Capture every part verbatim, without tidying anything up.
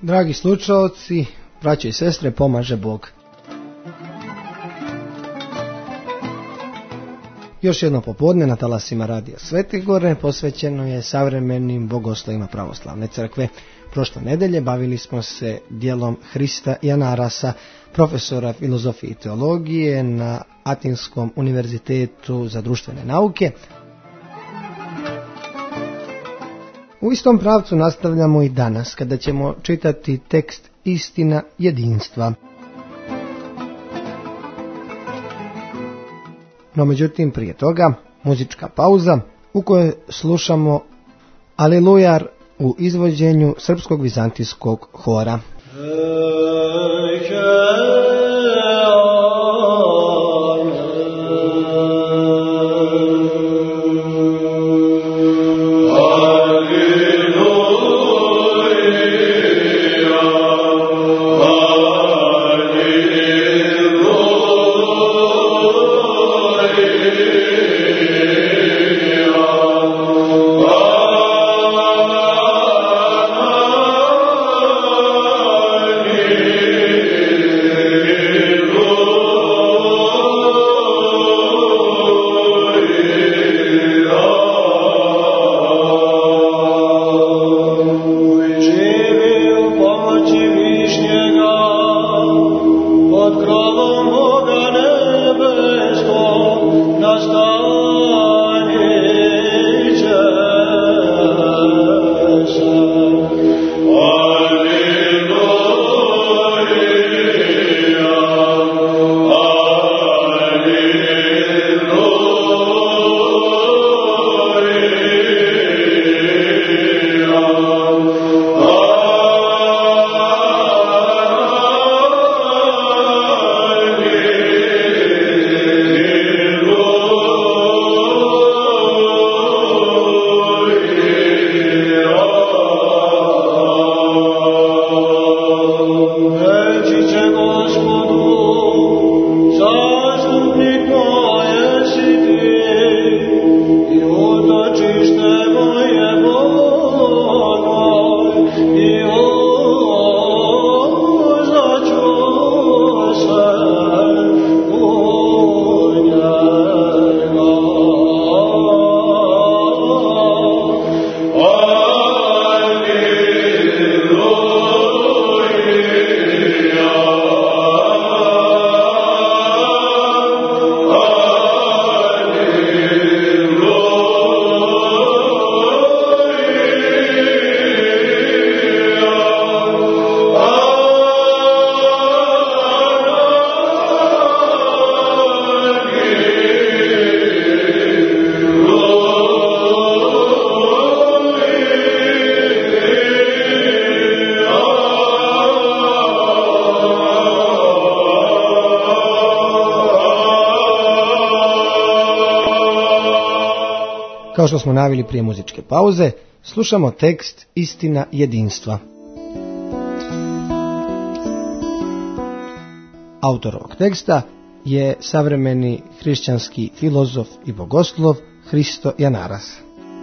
Dragi slušaoci, braće i sestre, pomaže Bog. Još jedno popodne na talasima Radija Svete Gore posvećeno je savremenim bogoslovima pravoslavne crkve. Prošle nedelje bavili smo se djelom Hrista Janarasa, profesora filozofije i teologije na Atinskom univerzitetu za društvene nauke. U istom pravcu nastavljamo i danas kada ćemo čitati tekst Istina jedinstva. No međutim prije toga muzička pauza u kojoj slušamo Alelujar u izvođenju Srpskog vizantijskog hora. Kao što smo navili prije muzičke pauze, slušamo tekst Istina jedinstva. Autor ovog teksta je savremeni hrišćanski filozof i bogoslov Hristo Janaras.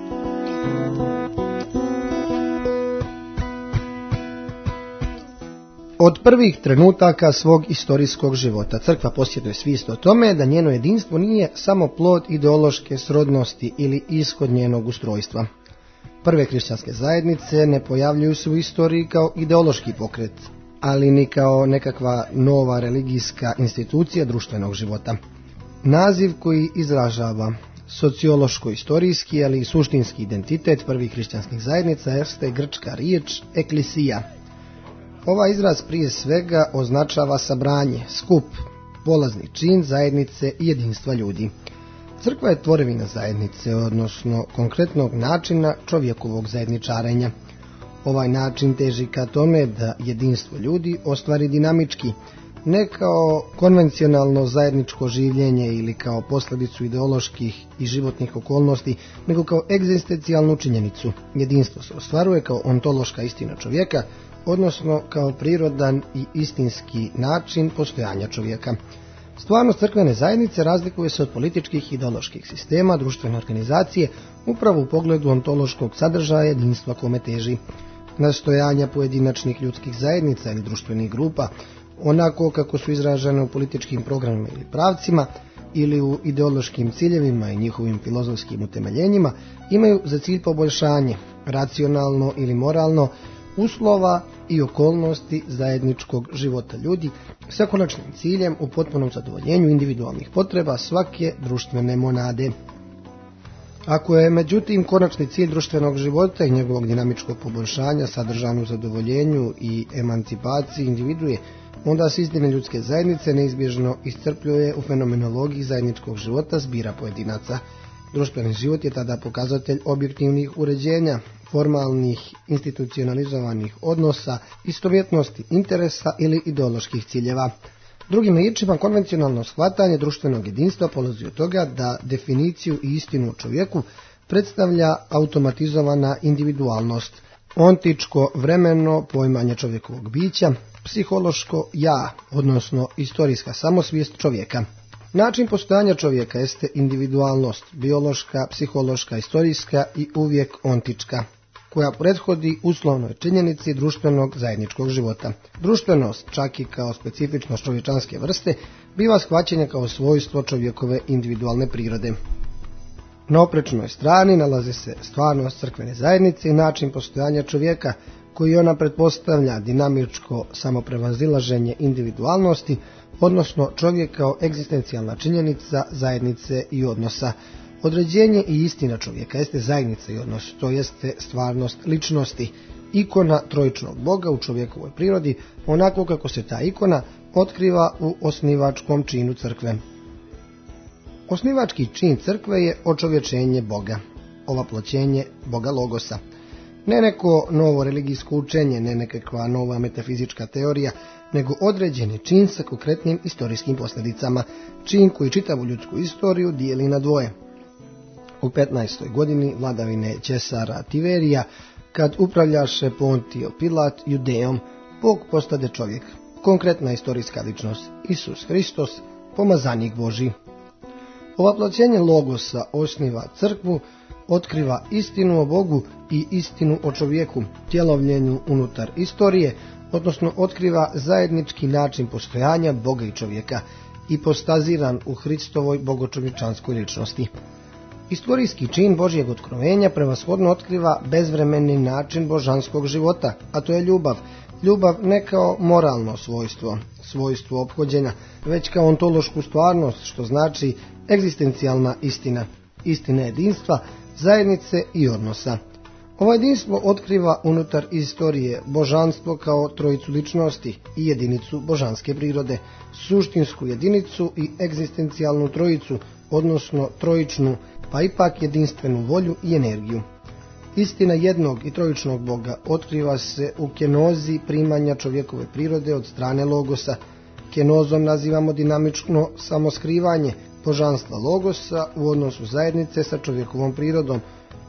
Od prvih trenutaka svog istorijskog života crkva posjeduje svijest o tome da njeno jedinstvo nije samo plod ideološke srodnosti ili ishod njenog ustrojstva. Prve hrišćanske zajednice ne pojavljuju se u istoriji kao ideološki pokret, ali ni kao nekakva nova religijska institucija društvenog života. Naziv koji izražava sociološko-istorijski, ali i suštinski identitet prvih hrišćanskih zajednica jeste grčka riječ eklisija. Ovaj izraz prije svega označava sabranje, skup, polazni čin zajednice i jedinstva ljudi. Crkva je tvorevina zajednice, odnosno konkretnog načina čovjekovog zajedničarenja. Ovaj način teži ka tome da jedinstvo ljudi ostvari dinamički, ne kao konvencionalno zajedničko življenje ili kao posljedicu ideoloških i životnih okolnosti, nego kao egzistencijalnu činjenicu. Jedinstvo se ostvaruje kao ontološka istina čovjeka, odnosno kao prirodan i istinski način postojanja čovjeka. Stvarnost crkvene zajednice razlikuje se od političkih i ideoloških sistema, društvene organizacije, upravo u pogledu ontološkog sadržaja jedinstva kome teži. nastojanja pojedinačnih ljudskih zajednica ili društvenih grupa, onako kako su izražene u političkim programima ili pravcima ili u ideološkim ciljevima i njihovim filozofskim utemeljenjima, imaju za cilj poboljšanje, racionalno ili moralno, uslova i okolnosti zajedničkog života ljudi sa konačnim ciljem u potpunom zadovoljenju individualnih potreba svake društvene monade. Ako je međutim konačni cilj društvenog života i njegovog dinamičkog poboljšanja sadržan u zadovoljenju i emancipaciji individue, onda se istine ljudske zajednice neizbježno iscrpljuje u fenomenologiji zajedničkog života zbira pojedinaca. Društveni život je tada pokazatelj objektivnih uređenja, formalnih, institucionalizovanih odnosa, istovjetnosti interesa ili ideoloških ciljeva. Drugim riječima, konvencionalno shvatanje društvenog jedinstva polazi od toga da definiciju i istinu o čovjeku predstavlja automatizovana individualnost, ontičko vremeno poimanje čovjekovog bića, psihološko ja, odnosno istorijska samosvijest čovjeka. Način postojanja čovjeka jeste individualnost, biološka, psihološka, istorijska i uvijek ontička, koja prethodi uslovnoj činjenici društvenog zajedničkog života. Društvenost, čak i kao specifičnost čovječanske vrste, biva shvaćena kao svojstvo čovjekove individualne prirode. Na oprečnoj strani nalazi se stvarnost crkvene zajednice i način postojanja čovjeka, koji ona pretpostavlja dinamičko samoprevazilaženje individualnosti, odnosno čovjek kao egzistencijalna činjenica zajednice i odnosa. Određenje i istina čovjeka jeste zajednica i odnos, to jeste stvarnost ličnosti, ikona trojičnog Boga u čovjekovoj prirodi, onako kako se ta ikona otkriva u osnivačkom činu crkve. Osnivački čin crkve je očovječenje Boga, ovaploćenje Boga Logosa. Ne neko novo religijsko učenje, ne nekakva nova metafizička teorija, nego određeni čin sa konkretnim istorijskim posljedicama, čin koji čitavu ljudsku istoriju dijeli na dvoje. U petnaestoj godini vladavine Cesara Tiberija, kad upravljaše Pontio Pilat Judejom, Bog postade čovjek, konkretna istorijska ličnost, Isus Hristos, pomazanik Božji. Ovaploćenje Logosa osniva crkvu, otkriva istinu o Bogu i istinu o čovjeku, tjelovljenju unutar istorije, odnosno otkriva zajednički način postojanja Boga i čovjeka, ipostaziran u Hristovoj bogočovječanskoj ličnosti. Istorijski čin Božjeg otkrovenja prevashodno otkriva bezvremeni način božanskog života, a to je ljubav. Ljubav ne kao moralno svojstvo, svojstvo ophođenja, već kao ontološku stvarnost, što znači egzistencijalna istina, istina jedinstva, zajednice i odnosa. Ovo jedinstvo otkriva unutar istorije božanstvo kao trojicu ličnosti i jedinicu božanske prirode, suštinsku jedinicu i egzistencijalnu trojicu, odnosno trojičnu, pa ipak jedinstvenu volju i energiju. Istina jednog i trojičnog Boga otkriva se u kenozi primanja čovjekove prirode od strane Logosa. Kenozom nazivamo dinamično samoskrivanje božanstva Logosa u odnosu zajednice sa čovjekovom prirodom,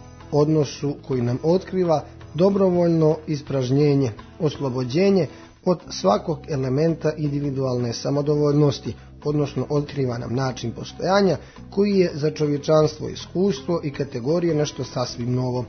odnosu koji nam otkriva dobrovoljno ispražnjenje, oslobođenje od svakog elementa individualne samodovoljnosti, odnosno otkriva nam način postojanja koji je za čovječanstvo iskustvo i kategorije nešto sasvim novo.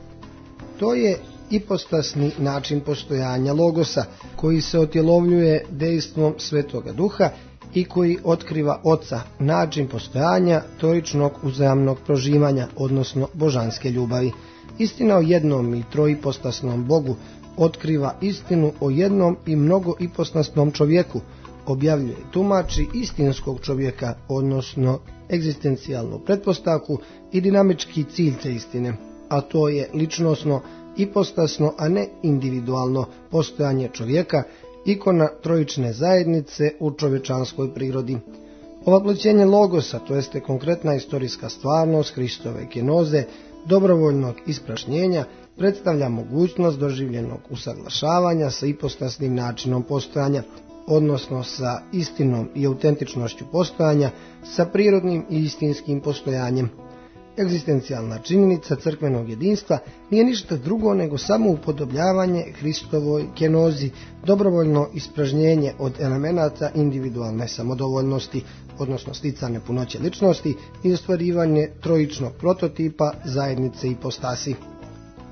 To je ipostasni način postojanja Logosa, koji se otjelovljuje dejstvom Svetoga Duha i koji otkriva Oca, način postojanja trojičnog uzajamnog proživanja, odnosno božanske ljubavi. Istina o jednom i troipostasnom Bogu otkriva istinu o jednom i mnogoipostasnom čovjeku, objavljuje i tumači istinskog čovjeka, odnosno egzistencijalnu pretpostavku i dinamički cilj te istine, a to je ličnosno, ipostasno, a ne individualno postojanje čovjeka, ikona trojične zajednice u čovječanskoj prirodi. Ovaploćenje Logosa, to jeste konkretna istorijska stvarnost Hristove kenoze, dobrovoljnog isprašnjenja, predstavlja mogućnost doživljenog usaglašavanja sa ipostasnim načinom postojanja, odnosno sa istinom i autentičnošću postojanja, sa prirodnim i istinskim postojanjem. Egzistencijalna činjenica crkvenog jedinstva nije ništa drugo nego samo upodobljavanje Hristovoj kenozi, dobrovoljno ispražnjenje od elemenata individualne samodovoljnosti, odnosno sticane punoće ličnosti i ostvarivanje trojičnog prototipa zajednice ipostasi.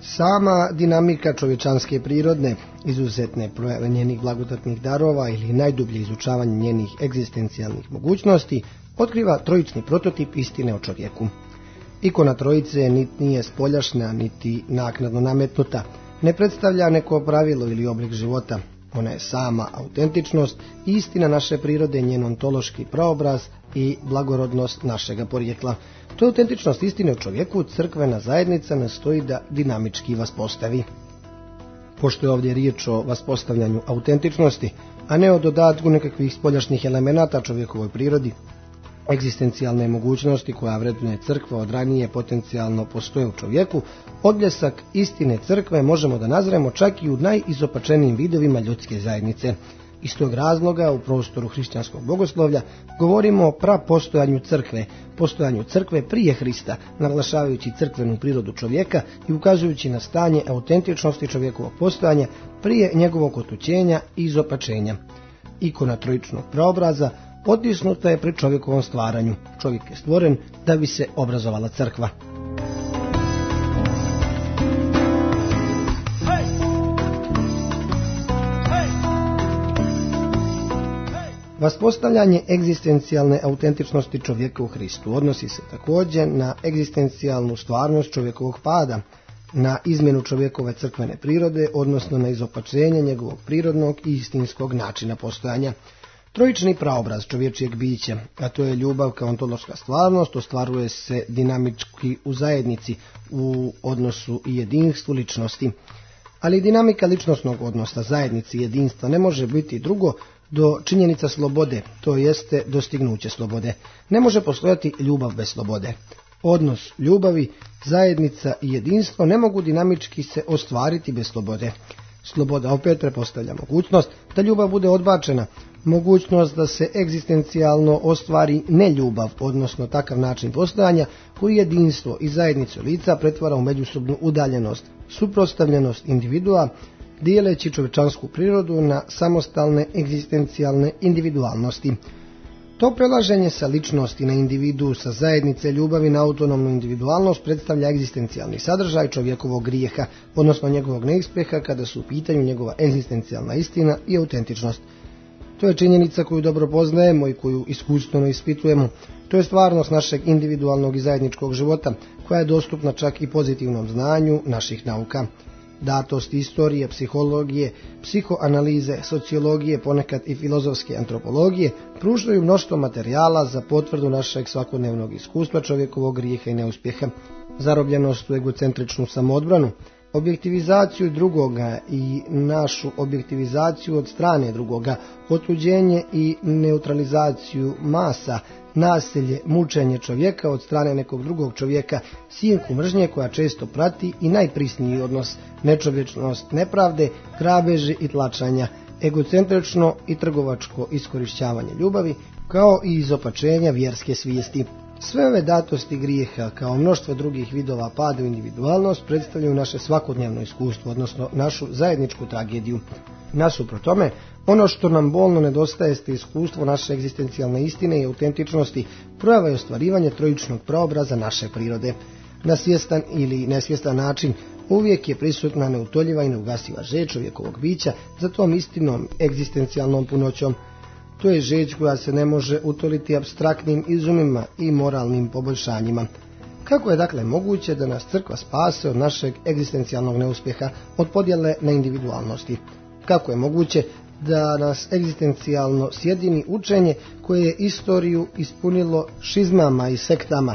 Sama dinamika čovječanske prirodne, izuzetne projave njenih blagodatnih darova ili najdublje izučavanje njenih egzistencijalnih mogućnosti otkriva trojični prototip istine o čovjeku. Ikona trojice niti nije spoljašnja, niti naknadno nametnuta, ne predstavlja neko pravilo ili oblik života. Ona je sama autentičnost i istina naše prirode, njen ontološki praobraz i blagorodnost našega porijekla. To je autentičnost istine o čovjeku crkvena zajednica nastoji da dinamički vaspostavi. Pošto je ovdje riječ o vaspostavljanju autentičnosti, a ne o dodatku nekakvih spoljašnjih elemenata čovjekovoj prirodi, egzistencijalne mogućnosti koja vrednuje crkva od ranije potencijalno postoje u čovjeku, odbljesak istine crkve možemo da nazremo čak i u najizopačenijim vidovima ljudske zajednice. Iz tog razloga u prostoru hrišćanskog bogoslovlja govorimo o prapostojanju crkve, postojanju crkve prije Hrista, naglašavajući crkvenu prirodu čovjeka i ukazujući na stanje autentičnosti čovjekovog postojanja prije njegovog otuđenja i izopačenja. Ikona trojičnog praobraza otisnuta je pri čovjekovom stvaranju. Čovjek je stvoren da bi se obrazovala crkva. Vaspostavljanje egzistencijalne autentičnosti čovjeka u Hristu odnosi se također na egzistencijalnu stvarnost čovjekovog pada, na izmjenu čovjekove crkvene prirode, odnosno na izopačenje njegovog prirodnog i istinskog načina postojanja. Trojični praobraz čovječijeg bića, a to je ljubav kao ontološka stvarnost, ostvaruje se dinamički u zajednici, u odnosu i jedinstvu ličnosti. Ali dinamika ličnosnog odnosa zajednici i jedinstva ne može biti drugo do činjenica slobode, to jeste dostignuće slobode. Ne može postojati ljubav bez slobode. Odnos ljubavi, zajednica i jedinstvo ne mogu dinamički se ostvariti bez slobode. Sloboda opet pretpostavlja mogućnost da ljubav bude odbačena, mogućnost da se egzistencijalno ostvari neljubav, odnosno takav način postojanja koji jedinstvo i zajednicu lica pretvara u međusobnu udaljenost, suprotstavljenost individua, dijeleći čovječansku prirodu na samostalne egzistencijalne individualnosti. To prelaženje sa ličnosti na individu, sa zajednice ljubavi na autonomnu individualnost predstavlja egzistencijalni sadržaj čovjekovog grijeha, odnosno njegovog neuspjeha kada su u pitanju njegova egzistencijalna istina i autentičnost. To je činjenica koju dobro poznajemo i koju iskustveno ispitujemo. To je stvarnost našeg individualnog i zajedničkog života, koja je dostupna čak i pozitivnom znanju naših nauka. Datost istorije, psihologije, psihoanalize, sociologije, ponekad i filozofske antropologije pružaju mnoštvo materijala za potvrdu našeg svakodnevnog iskustva čovjekovog grijeha i neuspjeha, zarobljenost u egocentričnu samoodbranu, objektivizaciju drugoga i našu objektivizaciju od strane drugoga, otuđenje i neutralizaciju masa, nasilje, mučenje čovjeka od strane nekog drugog čovjeka, sjenku mržnje koja često prati i najprisniji odnos, nečovječnost nepravde, grabeži i tlačanja, egocentrično i trgovačko iskorištavanje ljubavi, kao i izopačenja vjerske svijesti. Sve ove datosti grijeha, kao mnoštvo drugih vidova pada u individualnost, predstavljaju naše svakodnevno iskustvo, odnosno našu zajedničku tragediju. Nasuprot tome, ono što nam bolno nedostaje jeste iskustvo naše egzistencijalne istine i autentičnosti, projava i ostvarivanje trojičnog praobraza naše prirode. Na svjestan ili nesvjestan način uvijek je prisutna neutoljiva i neugasiva žeđ čovjekovog bića za tom istinom egzistencijalnom punoćom. To je žeđ koja se ne može utoliti apstraktnim izumima i moralnim poboljšanjima. Kako je dakle moguće da nas crkva spase od našeg egzistencijalnog neuspjeha, od podjele na individualnosti? Kako je moguće da nas egzistencijalno sjedini učenje koje je istoriju ispunilo šizmama i sektama?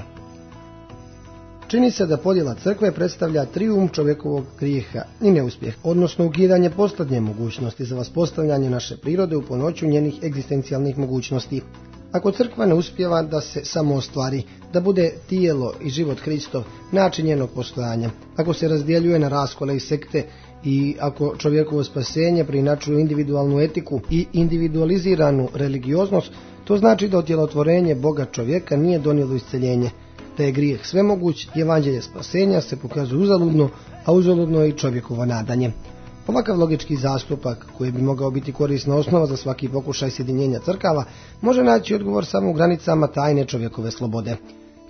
Čini se da podjela crkve predstavlja trijumf čovjekovog grijeha i neuspjeh, odnosno ukidanje posljednje mogućnosti za vaspostavljanje naše prirode u ponoću njenih egzistencijalnih mogućnosti. Ako crkva ne uspijeva da se samo ostvari, da bude tijelo i život Hristov, način njenog postojanja, ako se razdjeljuje na raskole i sekte i ako čovjekovo spasenje preinačuje individualnu etiku i individualiziranu religioznost, to znači da otjelotvorenje Boga čovjeka nije donijelo isceljenje, da je grijeh svemoguć i evanđelje spasenja se pokazuje uzaludno, a uzaludno je i čovjekovo nadanje. Ovakav logički zastupak, koji bi mogao biti korisna osnova za svaki pokušaj sjedinjenja crkava, može naći odgovor samo u granicama tajne čovjekove slobode.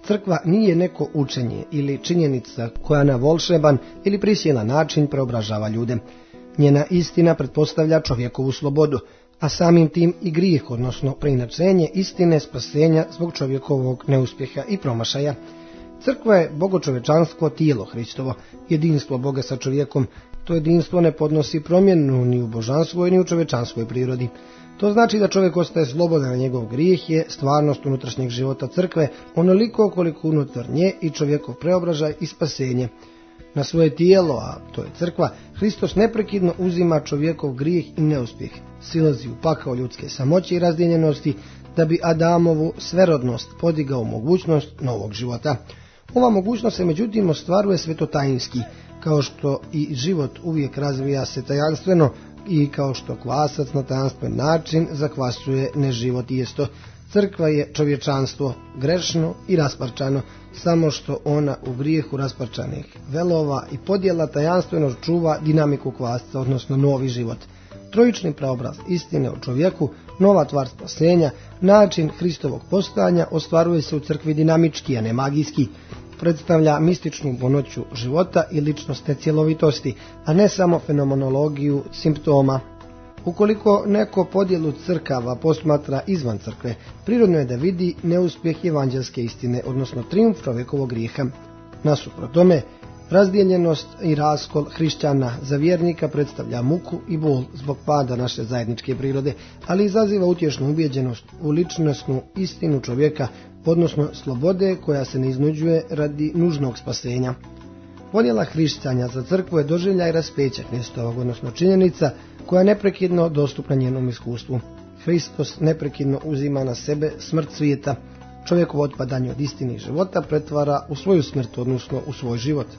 Crkva nije neko učenje ili činjenica koja na volšeban ili prisilan način preobražava ljude. Njena istina pretpostavlja čovjekovu slobodu, a samim tim i grijeh, odnosno preinačenje istine spasenja zbog čovjekovog neuspjeha i promašaja. Crkva je bogočovečansko tijelo Hristovo, jedinstvo Boga sa čovjekom. To jedinstvo ne podnosi promjenu ni u božanskoj ni u čovečanskoj prirodi. To znači da čovjek ostaje slobodan, a njegov grijeh je stvarnost unutrašnjeg života crkve, onoliko koliko unutar nje i čovjekov preobražaj i spasenje. Na svoje tijelo, a to je crkva, Hristos neprekidno uzima čovjekov grijeh i neuspjeh, silazi u pakao ljudske samoće i razdijeljenosti, da bi Adamovu sverodnost podigao mogućnost novog života. Ova mogućnost se međutim ostvaruje svetotajinski, kao što i život uvijek razvija se tajanstveno i kao što kvasac na tajanstven način zakvasuje neživot isto. Crkva je čovječanstvo, grešno i rasparčano, samo što ona u grijehu rasparčanih velova i podjela tajanstveno čuva dinamiku kvasca, odnosno novi život. Trojični preobraz istine u čovjeku, nova tvar spasenja, način Hristovog postojanja ostvaruje se u crkvi dinamički, a ne magijski. Predstavlja mističnu punoću života i ličnosne cjelovitosti, a ne samo fenomenologiju simptoma. Ukoliko neko podjelu crkava posmatra izvan crkve, prirodno je da vidi neuspjeh evanđelske istine, odnosno trijumf čovjekovog grijeha. Nasuprot tome, razdijeljenost i raskol hrišćana za vjernika predstavlja muku i bol zbog pada naše zajedničke prirode, ali izaziva utješnu ubjeđenost u ličnosnu istinu čovjeka, odnosno slobode koja se ne iznuđuje radi nužnog spasenja. Podjela hrišćanja za crkvu je doživljaj raspeća Hristovog, odnosno činjenica koja je neprekidno dostupna njenom iskustvu. Hristos neprekidno uzima na sebe smrt svijeta. Čovjekovo otpadanje od istine i života pretvara u svoju smrt, odnosno u svoj život.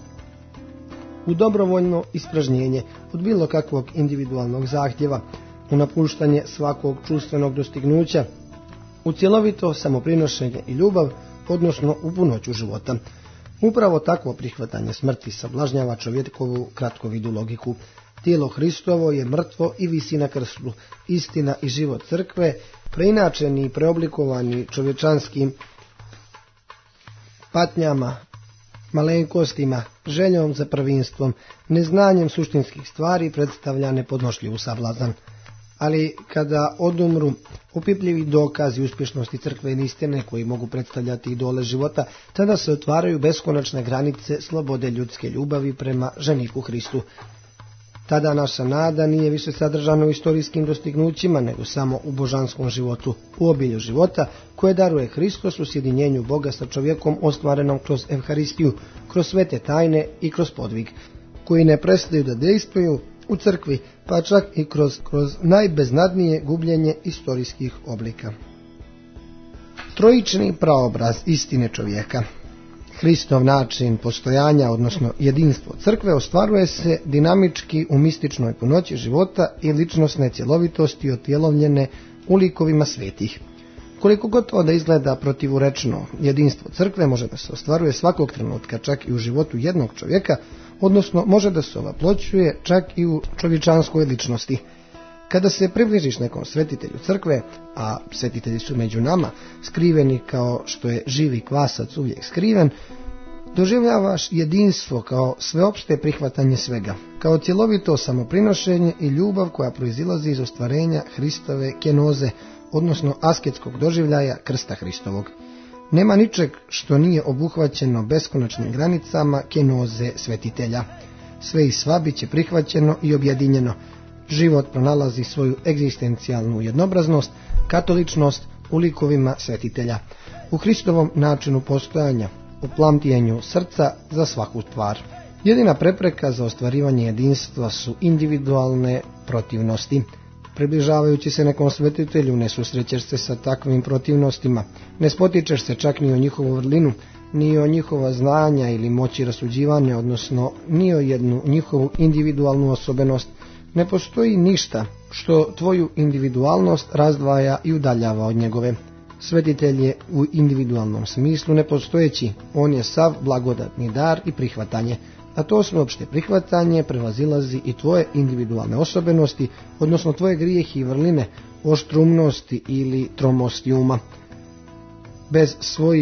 U dobrovoljno ispražnjenje od bilo kakvog individualnog zahtjeva, u napuštanje svakog čustvenog dostignuća, u cjelovito samoprinošenje i ljubav, odnosno u punoću života. Upravo takvo prihvatanje smrti sablažnjava čovjekovu kratkovidu logiku. Tijelo Hristovo je mrtvo i visi na krstu. Istina i život crkve, preinačeni i preoblikovani čovječanskim patnjama, malenkostima, željom za prvinstvom, neznanjem suštinskih stvari, predstavlja nepodnošljivu sablazan. Ali kada odumru opipljivi dokazi uspješnosti crkvene istine koji mogu predstavljati idole života, tada se otvaraju beskonačne granice slobode ljudske ljubavi prema ženiku Hristu. Tada naša nada nije više sadržana u istorijskim dostignućima, nego samo u božanskom životu, u obilju života koje daruje Hristos u sjedinjenju Boga sa čovjekom ostvarenom kroz Evharistiju, kroz svete tajne i kroz podvig, koji ne prestaju da dejstvuju u crkvi, pa čak i kroz, kroz najbeznadnije gubljenje istorijskih oblika. Trojični praobraz istine čovjeka. Hristov način postojanja, odnosno jedinstvo crkve, ostvaruje se dinamički u mističnoj punoći života i ličnosne cjelovitosti otjelovljene u likovima svetih. Koliko gotovo da izgleda protivurečno, jedinstvo crkve može da se ostvaruje svakog trenutka, čak i u životu jednog čovjeka, odnosno može da se ovaploćuje čak i u čovječanskoj ličnosti. Kada se približiš nekom svetitelju crkve, a svetitelji su među nama, skriveni kao što je živi kvasac uvijek skriven, doživljavaš jedinstvo kao sveopšte prihvatanje svega, kao cjelovito samoprinošenje i ljubav koja proizilazi iz ostvarenja Hristove kenoze, odnosno asketskog doživljaja krsta Hristovog. Nema ničeg što nije obuhvaćeno beskonačnim granicama kenoze svetitelja. Sve i sva bit će prihvaćeno i objedinjeno. Život pronalazi svoju egzistencijalnu jednobraznost, katoličnost u likovima svetitelja, u Hristovom načinu postojanja, u plamtijenju srca za svaku stvar. Jedina prepreka za ostvarivanje jedinstva su individualne protivnosti. Približavajući se nekom svetitelju ne susrećeš se sa takvim protivnostima, ne spotičeš se čak ni o njihovu vrlinu, ni o njihova znanja ili moći rasuđivanja, odnosno ni o jednu njihovu individualnu osobenost. Ne postoji ništa što tvoju individualnost razdvaja i udaljava od njegove. Svetitelj je u individualnom smislu nepostojeći, on je sav blagodatni dar i prihvatanje, a to sveopšte prihvatanje prevazilazi i tvoje individualne osobenosti, odnosno tvoje grijehe i vrline, oštrumnosti ili tromosti uma. Bez svojih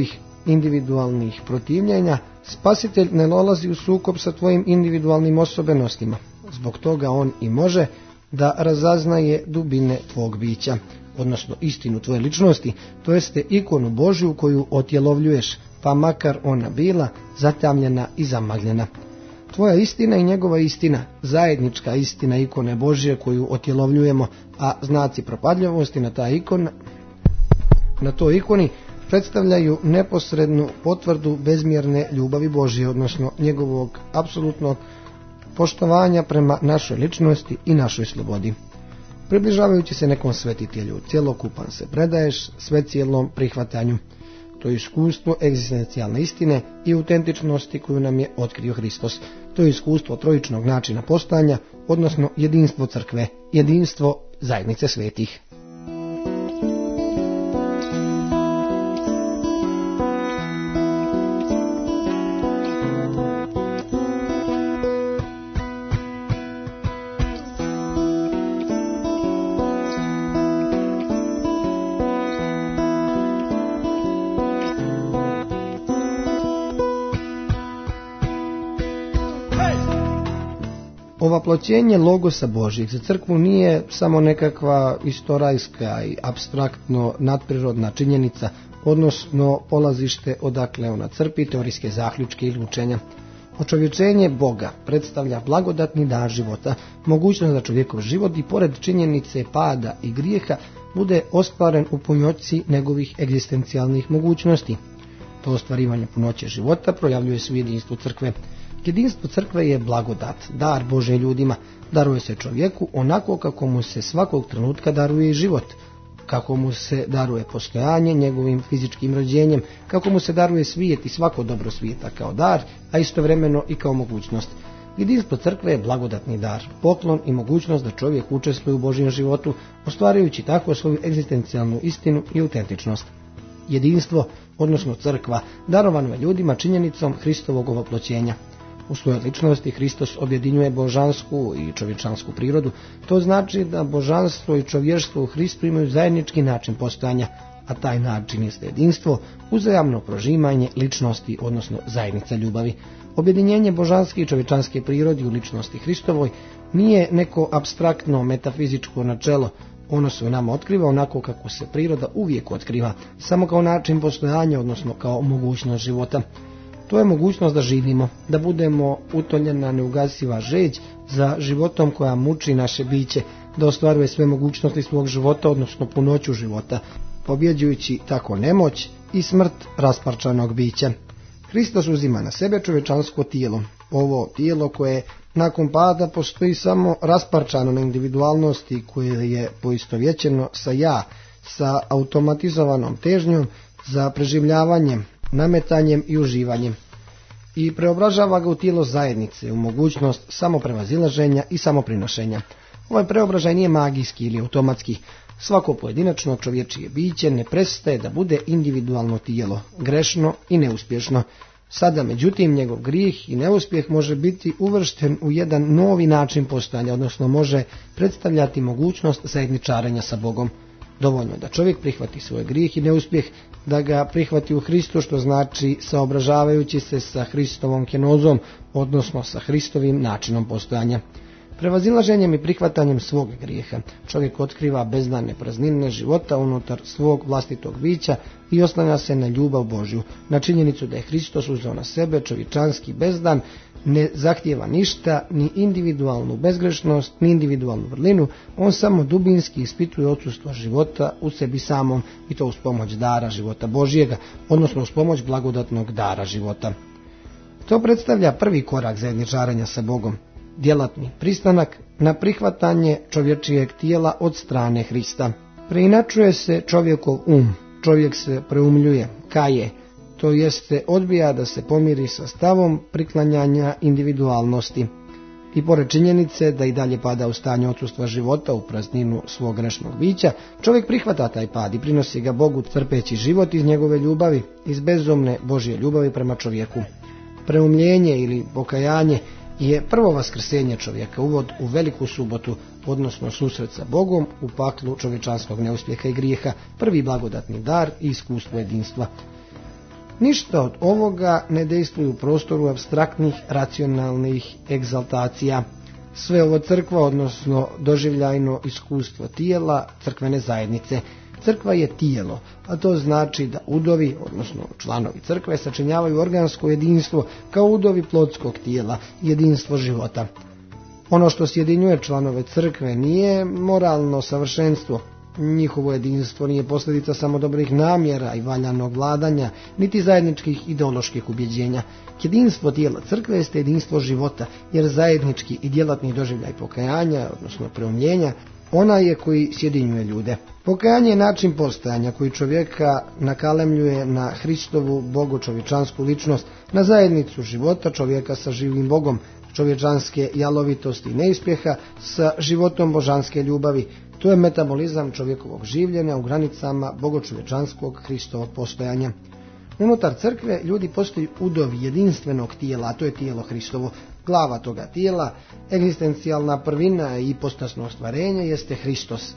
individualnih protivljenja, Spasitelj ne dolazi u sukob sa tvojim individualnim osobenostima. Zbog toga on i može da razaznaje dubine tvog bića, odnosno istinu tvoje ličnosti, to jeste ikonu Božju koju otjelovljuješ, pa makar ona bila zatamljena i zamagljena. Tvoja istina i njegova istina, zajednička istina ikone Božje koju otjelovljujemo, a znaci propadljivosti na ta ikona, na toj ikoni predstavljaju neposrednu potvrdu bezmjerne ljubavi Božje, odnosno njegovog apsolutnog poštovanja prema našoj ličnosti i našoj slobodi. Približavajući se nekom svetitelju, cjelokupan se predaješ sve cijelom prihvatanju. To je iskustvo egzistencijalne istine i autentičnosti koju nam je otkrio Hristos. To je iskustvo trojičnog načina postojanja, odnosno jedinstvo crkve, jedinstvo zajednice svetih. Ovaploćenje logosa Božjeg za crkvu nije samo nekakva istorijska i apstraktno nadprirodna činjenica, odnosno polazište odakle ona crpi teorijske zaključke ili učenja. Očovječenje Boga predstavlja blagodatni dar života, mogućnost da čovjekov život i pored činjenice pada i grijeha bude ostvaren u punjoći njegovih egzistencijalnih mogućnosti. To ostvarivanje punoće života projavljuje se u jedinstvu crkve. Jedinstvo crkve je blagodat, dar Bože ljudima, daruje se čovjeku onako kako mu se svakog trenutka daruje i život, kako mu se daruje postojanje njegovim fizičkim rođenjem, kako mu se daruje svijet i svako dobro svijeta kao dar, a istovremeno i kao mogućnost. Jedinstvo crkve je blagodatni dar, poklon i mogućnost da čovjek učestvuje u Božjem životu, ostvarujući tako svoju egzistencijalnu istinu i autentičnost. Jedinstvo, odnosno crkva, darovano je ljudima činjenicom Hristovog ovaploćenja. U svojoj ličnosti Hristos objedinjuje božansku i čovječansku prirodu. To znači da božanstvo i čovještvo u Hristu imaju zajednički način postojanja, a taj način jeste jedinstvo, uzajamno prožimanje ličnosti, odnosno zajednica ljubavi. Objedinjenje božanske i čovječanske prirode u ličnosti Hristovoj nije neko apstraktno metafizičko načelo. Ono se u nama otkriva onako kako se priroda uvijek otkriva, samo kao način postojanja, odnosno kao mogućnost života. To je mogućnost da živimo, da budemo utoljena neugasiva žeđ za životom koja muči naše biće, da ostvaruje sve mogućnosti svog života, odnosno punoću života, pobjeđujući tako nemoć i smrt rasparčanog bića. Hristos uzima na sebe čovječansko tijelo, ovo tijelo koje nakon pada postoji samo rasparčano na individualnosti, koje je poistovjećeno sa ja, sa automatizovanom težnjom za preživljavanjem, nametanjem i uživanjem, i preobražava ga u tijelo zajednice, u mogućnost samoprevazilaženja i samoprinošenja. Ovaj preobražaj nije magijski ili automatski. Svako pojedinačno čovječije biće ne prestaje da bude individualno tijelo, grešno i neuspješno. Sada, međutim, njegov grijeh i neuspjeh može biti uvršten u jedan novi način postojanja, odnosno može predstavljati mogućnost zajedničarenja sa Bogom. Dovoljno da čovjek prihvati svoj grijeh i neuspjeh, da ga prihvati u Hristu, što znači saobražavajući se sa Hristovom kenozom, odnosno sa Hristovim načinom postojanja. Prevazilaženjem i prihvatanjem svog grijeha čovjek otkriva bezdane praznine života unutar svog vlastitog bića i oslanja se na ljubav Božju, na činjenicu da je Hristos uzeo na sebe čovječanski bezdan, ne zahtijeva ništa, ni individualnu bezgrešnost, ni individualnu vrlinu, on samo dubinski ispituje odsustvo života u sebi samom, i to uz pomoć dara života Božjega, odnosno uz pomoć blagodatnog dara života. To predstavlja prvi korak zajedničarenja sa Bogom, djelatni pristanak na prihvatanje čovječijeg tijela od strane Hrista. Preinačuje se čovjekov um, čovjek se preumljuje, kaje, to jeste odbija da se pomiri sa stavom priklanjanja individualnosti. I pored činjenice da i dalje pada u stanje odsustva života, u prazninu svog grešnog bića, čovjek prihvata taj pad i prinosi ga Bogu crpeći život iz njegove ljubavi, iz bezumne Božje ljubavi prema čovjeku. Preumljenje ili pokajanje je prvo vaskrsenje čovjeka, uvod u veliku subotu, odnosno susret sa Bogom u paklu čovječanskog neuspjeha i grijeha, prvi blagodatni dar i iskustvo jedinstva. Ništa od ovoga ne dejstvuje u prostoru apstraktnih racionalnih egzaltacija. Sve ovo crkva, odnosno doživljajno iskustvo tijela crkvene zajednice. Crkva je tijelo, a to znači da udovi, odnosno članovi crkve, sačinjavaju organsko jedinstvo kao udovi plotskog tijela, jedinstvo života. Ono što sjedinjuje članove crkve nije moralno savršenstvo. Njihovo jedinstvo nije posljedica samo dobrih namjera i valjanog vladanja, niti zajedničkih ideoloških ubjeđenja. Jedinstvo tijela crkve jeste jedinstvo života, jer zajednički i djelatni doživljaj pokajanja, odnosno preumljenja, ona je koji sjedinjuje ljude. Pokajanje je način postojanja koji čovjeka nakalemljuje na Hristovu bogočovječansku ličnost, na zajednicu života čovjeka sa živim Bogom, čovječanske jalovitosti i neuspjeha sa životom božanske ljubavi. To je metabolizam čovjekovog življenja u granicama bogočovječanskog Hristovog postojanja. Unutar crkve ljudi postaju udovi jedinstvenog tijela, a to je tijelo Hristovo. Glava toga tijela, egzistencijalna prvina i ipostasno ostvarenje jeste Hristos.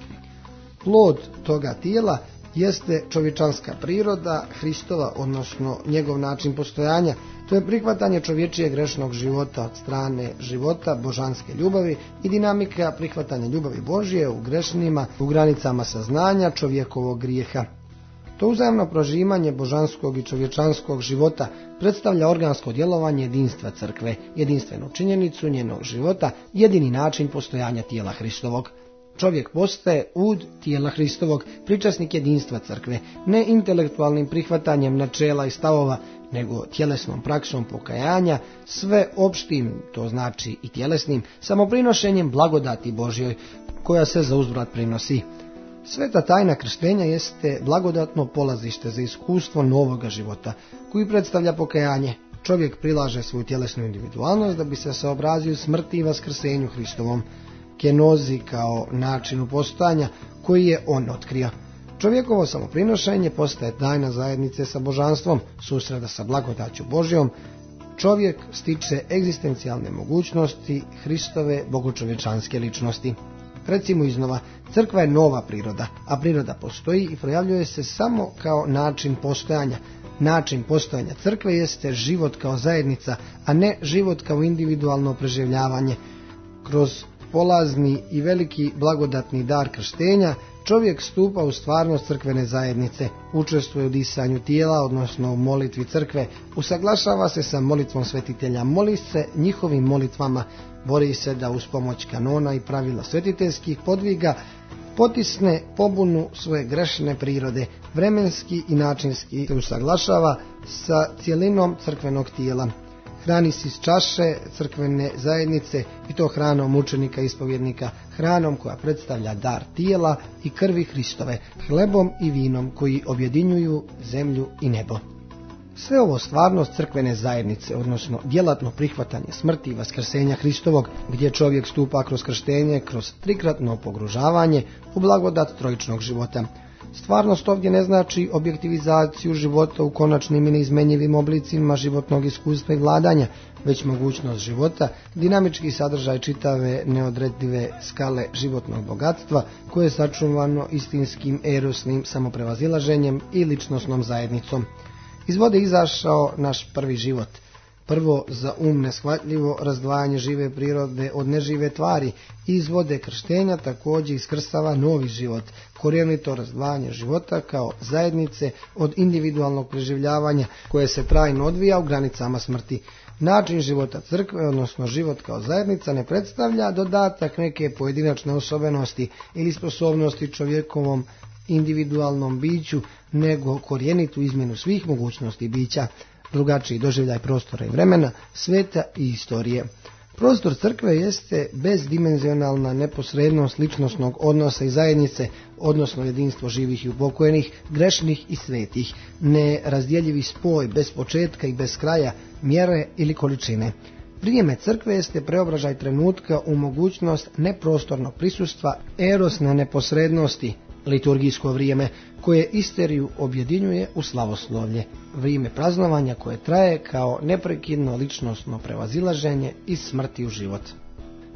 Plod toga tijela jeste čovječanska priroda Hristova, odnosno njegov način postojanja. To je prihvatanje čovječijeg grešnog života od strane života božanske ljubavi i dinamika prihvatanja ljubavi Božje u grešnima u granicama saznanja čovjekovog grijeha. To uzajamno prožimanje božanskog i čovječanskog života predstavlja organsko djelovanje jedinstva crkve, jedinstvenu činjenicu njenog života, jedini način postojanja tijela Hristovog. Čovjek postaje ud tijela Hristovog, pričasnik jedinstva crkve, ne intelektualnim prihvatanjem načela i stavova, nego tjelesnom praksom pokajanja, sve opštim, to znači i tjelesnim, samoprinošenjem blagodati Božjoj, koja se za uzvrat prinosi. Sveta tajna krštenja jeste blagodatno polazište za iskustvo novoga života, koji predstavlja pokajanje. Čovjek prilaže svoju tjelesnu individualnost da bi se saobrazio smrti i vaskrsenju Hristovom, kenozi kao načinu postojanja koji je on otkrio. Čovjekovo samoprinošenje postaje tajna zajednice sa božanstvom, susreta sa blagodaću Božjom. Čovjek stiče egzistencijalne mogućnosti Hristove bogočovječanske ličnosti. Recimo iznova, crkva je nova priroda, a priroda postoji i projavljuje se samo kao način postojanja. Način postojanja crkve jeste život kao zajednica, a ne život kao individualno preživljavanje. Kroz polazni i veliki blagodatni dar krštenja, čovjek stupa u stvarnost crkvene zajednice, učestvuje u disanju tijela, odnosno u molitvi crkve, usaglašava se sa molitvom svetitelja, moli se njihovim molitvama, bori se da uz pomoć kanona i pravila svetiteljskih podviga potisne pobunu svoje grešne prirode, vremenski i načinski se usaglašava sa cijelinom crkvenog tijela. Hrani se iz čaše crkvene zajednice i to hranom mučenika i ispovjednika, hranom koja predstavlja dar tijela i krvi Hristove, hlebom i vinom koji objedinjuju zemlju i nebo. Sve ovo stvarnost crkvene zajednice, odnosno djelatno prihvatanje smrti i vaskrsenja Hristovog, gdje čovjek stupa kroz krštenje, kroz trikratno pogružavanje u blagodat trojičnog života. Stvarnost ovdje ne znači objektivizaciju života u konačnim i neizmenjivim oblicima životnog iskustva i vladanja, već mogućnost života, dinamički sadržaj čitave neodredive skale životnog bogatstva koje je sačuvano istinskim erosnim samoprevazilaženjem i ličnosnom zajednicom. Iz vode izašao naš prvi život. Prvo za um neshvatljivo razdvajanje žive prirode od nežive tvari i iz vode krštenja također iskrsava novi život, korijenito razdvajanje života kao zajednice od individualnog preživljavanja koje se trajno odvija u granicama smrti. Način života crkve, odnosno život kao zajednica, ne predstavlja dodatak neke pojedinačne osobenosti ili sposobnosti čovjekovom individualnom biću, nego korijenitu izmjenu svih mogućnosti bića, drugačiji doživljaj prostora i vremena, sveta i istorije. Prostor crkve jeste bezdimenzionalna neposrednost ličnosnog odnosa i zajednice, odnosno jedinstvo živih i upokojenih, grešnih i svetih, nerazdjeljivi spoj bez početka i bez kraja, mjere ili količine. Vrijeme crkve jeste preobražaj trenutka u mogućnost neprostornog prisustva erosne neposrednosti, liturgijsko vrijeme koje isteriju objedinjuje u slavoslovlje, vrijeme praznovanja koje traje kao neprekidno ličnosno prevazilaženje iz smrti u život.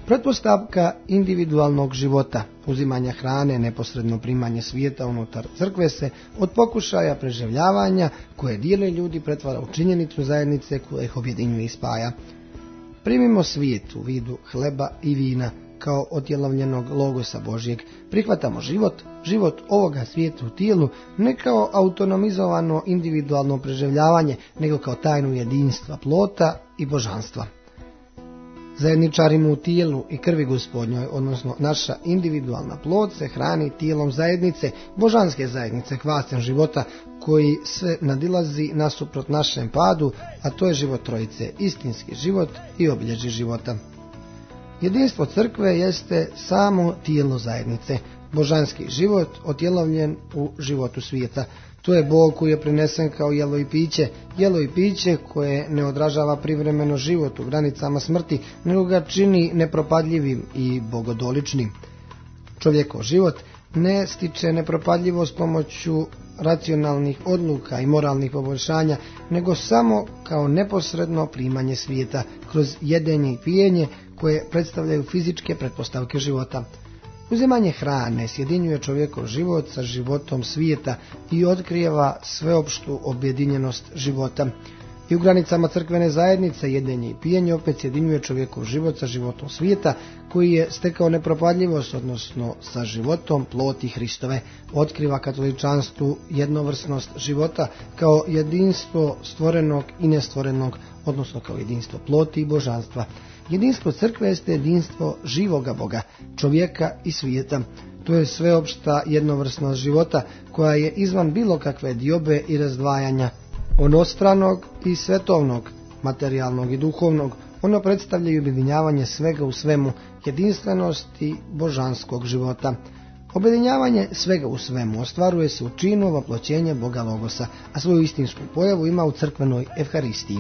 Pretpostavka individualnog života, uzimanja hrane, neposredno primanje svijeta unutar crkve se od pokušaja preživljavanja koje dijele ljudi pretvara u činjenicu zajednice koja ih objedinjuje i spaja. Primimo svijet u vidu hleba i vina kao otjelovljenog logosa Božjeg. Prihvatamo život, život ovoga svijeta u tijelu, ne kao autonomizovano individualno preživljavanje, nego kao tajnu jedinstva plota i božanstva. Zajedničarimo u tijelu i krvi Gospodnjoj, odnosno naša individualna plod se hrani tijelom zajednice, božanske zajednice, kvasem života koji sve nadilazi nasuprot našem padu, a to je život Trojice, istinski život i obilježje života. Jedinstvo crkve jeste samo tijelo zajednice, božanski život otjelovljen u životu svijeta. To je Bog koji je prinesen kao jelo i piće, jelo i piće koje ne odražava privremeno život u granicama smrti, nego ga čini nepropadljivim i bogodoličnim. Čovjekov život ne stiče nepropadljivost pomoću racionalnih odluka i moralnih poboljšanja, nego samo kao neposredno primanje svijeta kroz jedenje i pijenje koje predstavljaju fizičke pretpostavke života. Uzimanje hrane sjedinjuje čovjekov život sa životom svijeta i otkrijeva sveopštu objedinjenost života. I u granicama crkvene zajednice jedenje i pijenje opet sjedinjuje čovjekov život sa životom svijeta koji je stekao nepropadljivost, odnosno sa životom ploti Hristove. Otkriva katoličanstvu jednovrsnost života kao jedinstvo stvorenog i nestvorenog, odnosno kao jedinstvo ploti i božanstva. Jedinstvo crkve jeste jedinstvo živoga Boga, čovjeka i svijeta. To je sveopšta jednovrsnost života koja je izvan bilo kakve diobe i razdvajanja, onostranog i svetovnog, materijalnog i duhovnog. Ono predstavlja objedinjavanje svega u svemu, jedinstvenosti božanskog života. Objedinjavanje svega u svemu ostvaruje se u činu vaploćenja Boga Logosa, a svoju istinsku pojavu ima u crkvenoj evharistiji.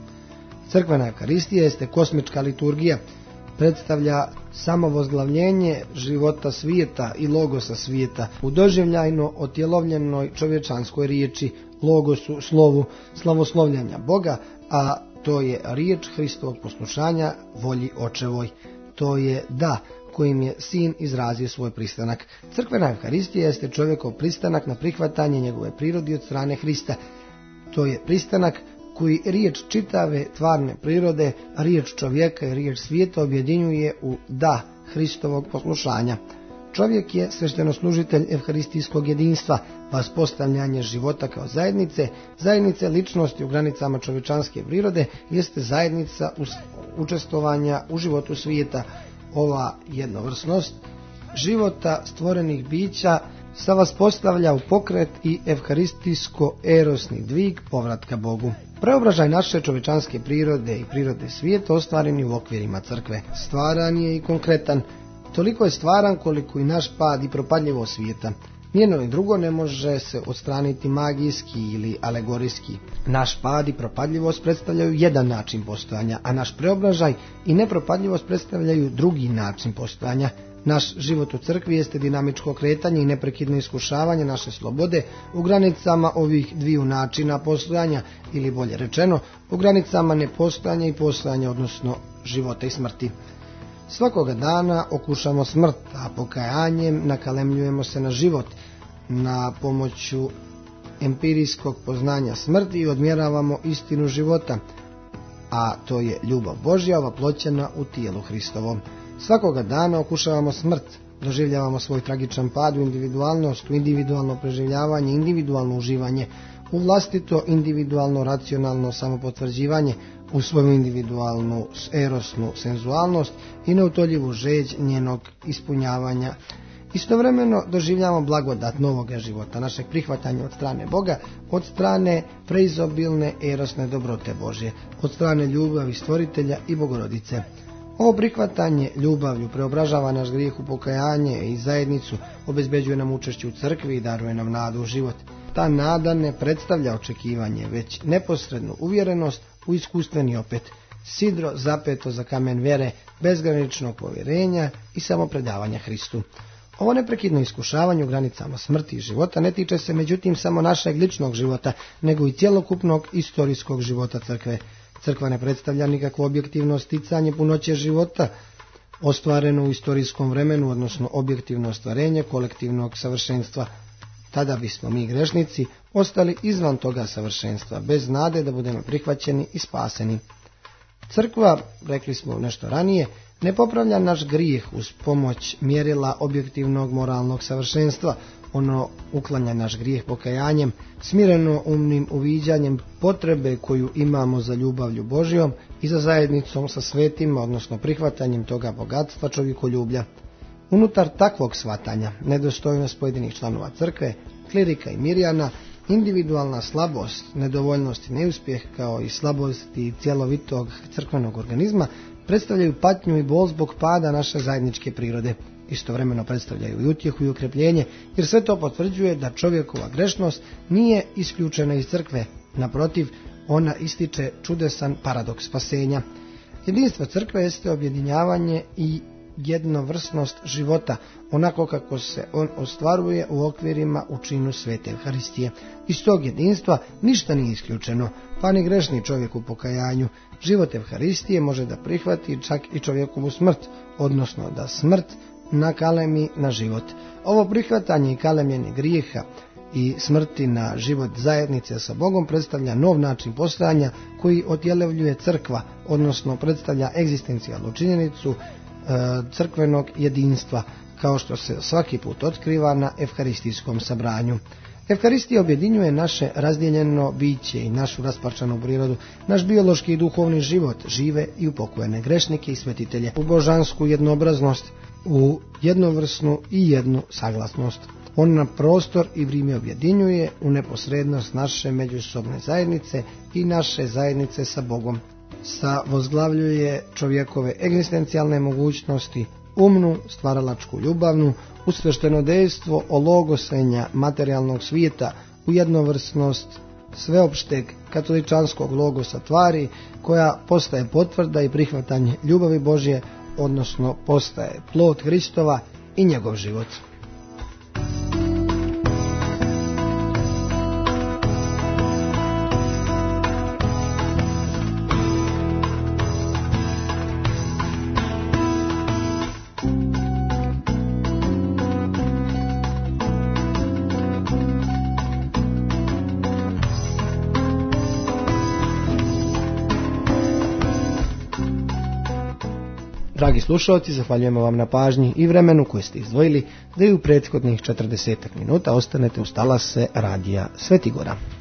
Crkvena evharistija jeste kosmička liturgija, predstavlja samovozglavljenje života svijeta i logosa svijeta u doživljajno otjelovljenoj čovječanskoj riječi, logosu, slovu, slavoslovljanja Boga, a to je riječ Hristovog poslušanja volji Očevoj. To je da kojim je Sin izrazio svoj pristanak. Crkvena evharistija jeste čovjekov pristanak na prihvatanje njegove prirode od strane Hrista. To je pristanak koji riječ čitave tvarne prirode, riječ čovjeka i riječ svijeta objedinjuje u da Hristovog poslušanja. Čovjek je sveštenoslужitelj evharistijskog jedinstva, vaspostavljanje života kao zajednice, zajednice ličnosti u granicama čovječanske prirode jeste zajednica učestvovanja u životu svijeta. Ova jednovrsnost života stvorenih bića sa vas postavlja u pokret i evharistijsko-erosni dvig povratka Bogu. Preobražaj naše čovječanske prirode i prirode svijeta ostvareni u okvirima crkve. Stvaran je i konkretan. Toliko je stvaran koliko i naš pad i propadljivost svijeta. Nijedno i drugo ne može se odstraniti magijski ili alegorijski. Naš pad i propadljivost predstavljaju jedan način postojanja, a naš preobražaj i nepropadljivost predstavljaju drugi način postojanja. Naš život u crkvi jeste dinamičko kretanje i neprekidno iskušavanje naše slobode u granicama ovih dviju načina postojanja, ili bolje rečeno, u granicama nepostojanja i postojanja, odnosno života i smrti. Svakoga dana okušamo smrt, a pokajanjem nakalemljujemo se na život, na pomoću empirijskog poznanja smrti i odmjeravamo istinu života, a to je ljubav Božja ovaploćena u tijelu Hristovom. Svakoga dana okušavamo smrt, doživljavamo svoj tragičan pad u individualnost, u individualno preživljavanje, individualno uživanje, u vlastito individualno racionalno samopotvrđivanje, u svoju individualnu erosnu senzualnost i neutoljivu žeđ njenog ispunjavanja. Istovremeno doživljavamo blagodat novoga života, našeg prihvatanja od strane Boga, od strane preizobilne erosne dobrote Božje, od strane ljubavi Stvoritelja i Bogorodice. Ovo prihvatanje ljubavlju preobražava naš grijeh u pokajanje i zajednicu, obezbeđuje nam učešće u crkvi i daruje nam nadu u život. Ta nada ne predstavlja očekivanje, već neposrednu uvjerenost u iskustveni opet, sidro zapeto za kamen vjere, bezgraničnog povjerenja i samopredavanja Hristu. Ovo neprekidno iskušavanje u granicama smrti i života ne tiče se međutim samo našeg ličnog života, nego i cjelokupnog istorijskog života crkve. Crkva ne predstavlja nikakvo objektivno sticanje punoće života, ostvareno u istorijskom vremenu, odnosno objektivno ostvarenje kolektivnog savršenstva. Tada bismo mi grešnici ostali izvan toga savršenstva, bez nade da budemo prihvaćeni i spaseni. Crkva, rekli smo nešto ranije, ne popravlja naš grijeh uz pomoć mjerila objektivnog moralnog savršenstva. Ono uklanja naš grijeh pokajanjem, smireno umnim uviđanjem potrebe koju imamo za ljubavlju Božjom i za zajednicom sa svetima, odnosno prihvatanjem toga bogatstva čovjekoljublja. Unutar takvog shvatanja, nedostojnost pojedinih članova crkve, klirika i mirjana, individualna slabost, nedovoljnost i neuspjeh, kao i slabosti cjelovitog crkvenog organizma, predstavljaju patnju i bol zbog pada naše zajedničke prirode. Istovremeno predstavljaju i utjehu i ukrepljenje, jer sve to potvrđuje da čovjekova grešnost nije isključena iz crkve. Naprotiv, ona ističe čudesan paradoks spasenja. Jedinstvo crkve jeste objedinjavanje i jednovrsnost života, onako kako se on ostvaruje u okvirima u činu svete Evharistije. Iz tog jedinstva ništa nije isključeno, pa ni grešni čovjek u pokajanju. Život Evharistije može da prihvati čak i čovjekovu smrt, odnosno da smrt nakalemi na život. Ovo prihvatanje i kalemljenje grijeha i smrti na život zajednice sa Bogom predstavlja nov način postojanja koji odjelevljuje crkva, odnosno predstavlja egzistencijalnu činjenicu crkvenog jedinstva, kao što se svaki put otkriva na evharistijskom sabranju. Evharistija objedinjuje naše razdijeljeno biće i našu rasparčanu prirodu, naš biološki i duhovni život, žive i upokojene grešnike i svetitelje, u božansku jednoobraznost, u jednovrsnu i jednu saglasnost. On na prostor i vrijeme objedinjuje u neposrednost naše međusobne zajednice i naše zajednice sa Bogom. Savozglavljuje čovjekove egzistencijalne mogućnosti, umnu, stvaralačku, ljubavnu, u sveštenodejstvo ologosenja materijalnog svijeta, u jednovrsnost sveopšteg katoličanskog logosa tvari, koja postaje potvrda i prihvatanje ljubavi Božje, odnosno postaje plod Hristova i njegov život. Dragi slušalci, zahvaljujemo vam na pažnji i vremenu koje ste izdvojili da i u prethodnih četrdeset minuta ostanete uz talase radija Svetigora.